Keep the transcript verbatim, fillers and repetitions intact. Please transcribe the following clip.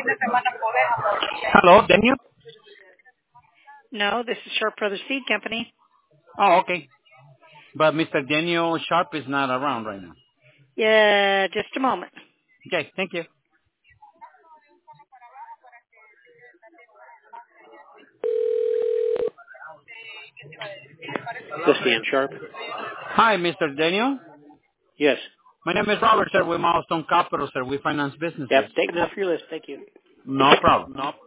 Hello, Daniel? No, this is Sharp Brothers Seed Company. Oh, okay. But Mister Daniel Sharp is not around right now. Yeah, just a moment. Okay, thank you. This is Dan Sharp. Hi, Mister Daniel. Yes. My name is Robert, sir. With Milestone Capital, sir. We finance Yep. businesses. Taken off your list. Thank you. No problem. No